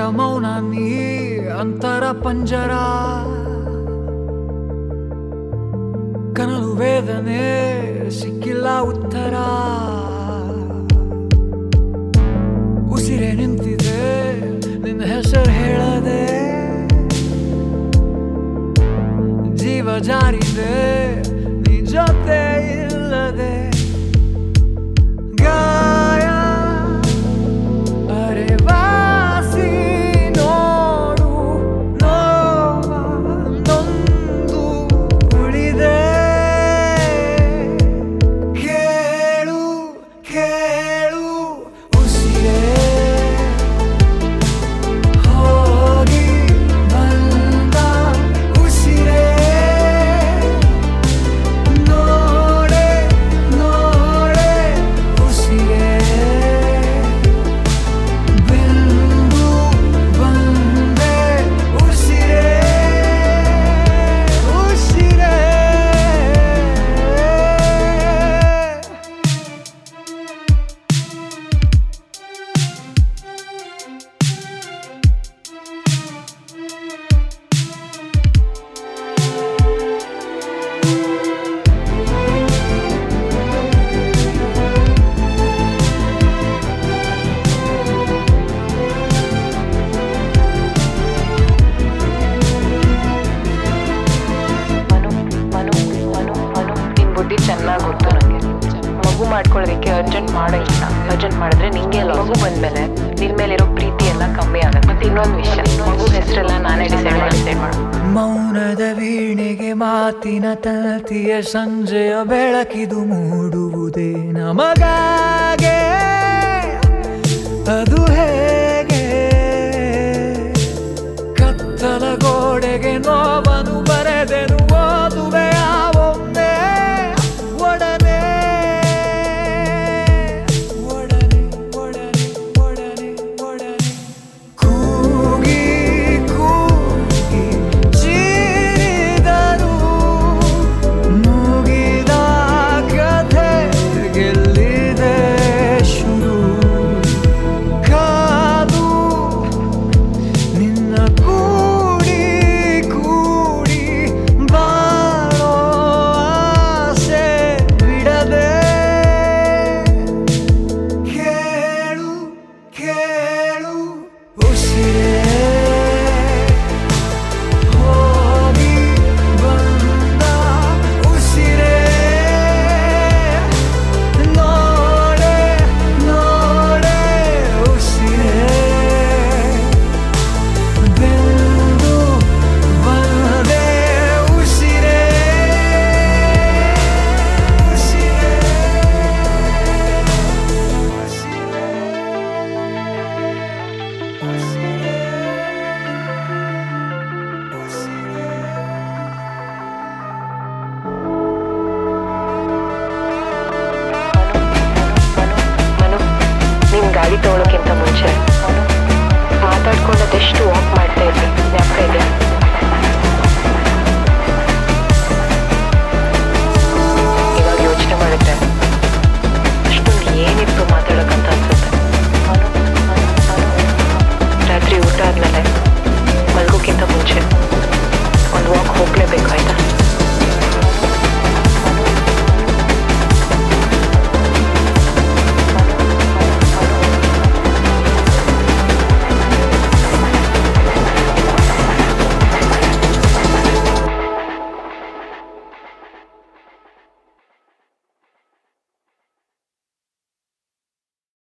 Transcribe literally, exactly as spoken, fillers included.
ಮೌನ ನೀ ಅಂತರ ಪಂಜರ ಕನಲು ವೇದನೆ ಸಿಕ್ಕಿಲ್ಲ ಉತ್ತರ ಉಸಿರೇ ನಿಂತಿದೆ ನಿನ್ನ ಹೆಸರು ಹೇಳದೆ ಜೀವ ಜಾರಿದೆ ನೀ ಜೊತೆ ಇಲ್ಲದೆ ಗಾಯ ಅರೆ ವಾಸಿ ನೋಡು ನೋವ ನೊಂದು ಉಳಿದೆ ಕೇಳು ಕೇಳು ಉಸಿರೇ ಹೋಗಿ ಬಂದ ಉಸಿರೇ ನೋಡೆ ನೋಡೆ ಉಸಿರೇ ಬಿಂದು ಬಂದೆ ಉಸಿರೇ ಉಸಿರೇ ಮನು ಮನು ಮನು ನಿನ್ ಬುದ್ಧಿ ಚೆನ್ನಾಗಿ ಗೊತ್ತು ನನಗೆ. ಮಗು ಮಾಡ್ಕೊಳ್ಳೋದಕ್ಕೆ ಅರ್ಜೆಂಟ್ ಮಾಡೋಂಗಿಲ್ಲ. ಅರ್ಜೆಂಟ್ ಮಾಡಿದ್ರೆ ನಿಂಗೆ ಮಗು ಬಂದ್ಮೇಲೆ ನಿನ್ ಮೇಲಿರೋ ಪ್ರೀತಿ ಎಲ್ಲ ಕಮ್ಮಿ ಆಗುತ್ತೆ. ಮತ್ತೆ ಇನ್ನೊಂದು ವಿಷಯ, ಮಗು ಹೆಸರೆಲ್ಲ ನಾನೇ ಡಿಸೈಡ್ ಮಾಡಿ ಡಿಸೈಡ್ ಮಾಡು. ಮೌನದ ವೀಣೆಗೆ ಮಾತಿನ ತಲತಿಯ ಸಂಜೆಯ ಬೆಳಕಿದು ಮೂಡುವುದೇ ನಮಗಾಗೆ ಅದು ಹೇ